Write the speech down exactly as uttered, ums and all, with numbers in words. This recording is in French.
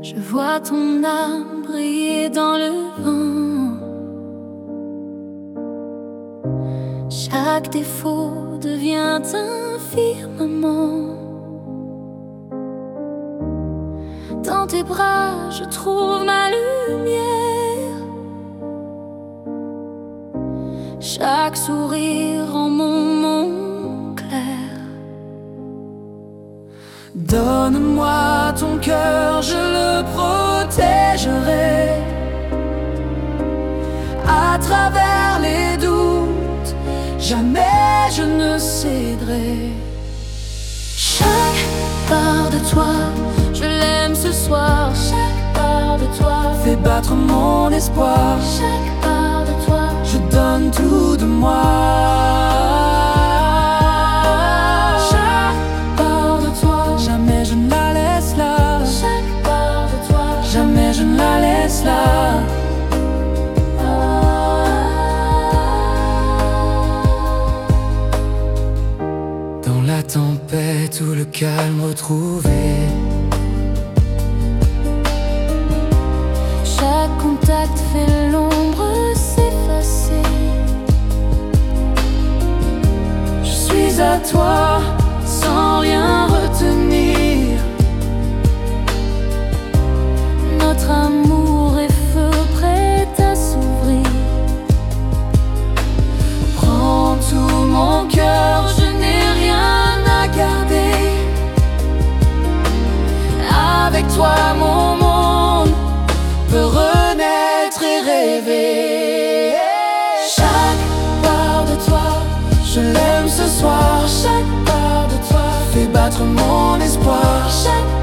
Je vois ton âme briller dans le vent. Chaque défaut devient un firmament. Dans tes bras, je trouve ma lumière. Chaque sourire rend mon monde clair. Donne-moi ton cœur, je le protégerai. À travers les doutes, jamais je ne céderai. Chaque part de toi, je l'aime ce soir. Chaque part de toi fait battre mon espoir. Chaque part de toi, je donne tout de moi. Chaque part de toi, jamais je ne la laisse là. Chaque part de toi, jamais je ne la laisse là. Dans la tempête ou le calme retrouvé, chaque contact fait l'ombre s'effacer. Je suis à toi sans rien retenir. Notre amour est feu prêt à s'ouvrir. Prends tout mon cœur, je n'ai rien à garder. Avec toi mon monde peut renaître et rêver. Chaque part de toi, je l'aime ce soir. Chaque part de toi fait battre mon espoir. Chaque